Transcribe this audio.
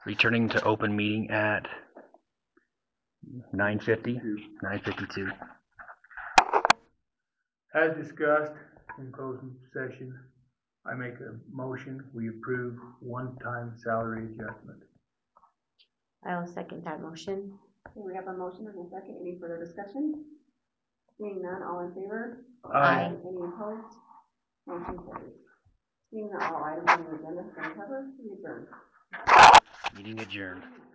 Returning to open meeting at 9:50, 9:52. As discussed in closing session, I make a motion, we approve one-time salary adjustment. I will second that motion. Okay, we have a motion and a second. Any further discussion? Seeing none, all in favor? Aye. Any opposed? Motion carries. Seeing that all items on the agenda have been covered, we adjourn. Meeting adjourned.